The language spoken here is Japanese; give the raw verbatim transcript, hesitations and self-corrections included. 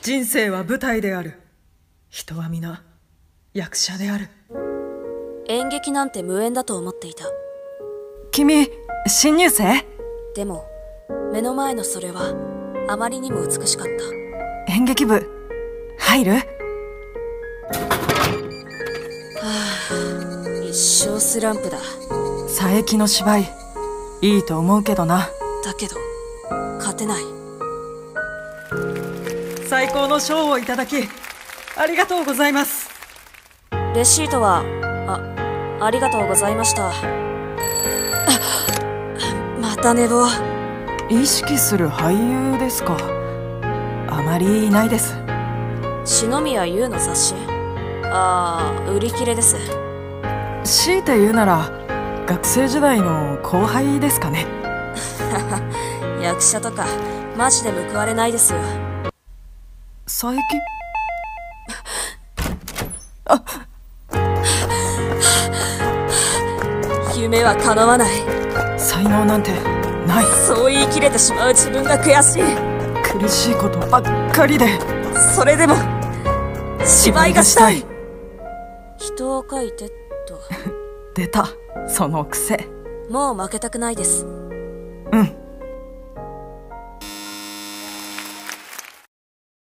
人生は舞台である。人は皆役者である。 演劇なんて無縁だと思っていた。 君、新入生？ でも目の前のそれはあまりにも美しかった。 演劇部入る？はあ、一生スランプだ。 佐伯の芝居いいと思うけどな。 だけど勝てない。 最高の賞をいただきありがとうございます。 レシートはあ、ありがとうございました。また寝坊。 意識する俳優ですか？あまりいないです。 篠宮優の雑誌？ああ、売り切れです。 強いて言うなら学生時代の後輩ですかね。 役者とかマジで報われないですよ。 佐伯？あ、 夢は叶わない。 才能なんてない。 そう言い切れてしまう自分が悔しい。 苦しいことばっかりで。 それでも芝居がしたい。人を描いてと出たその癖。 もう負けたくないです。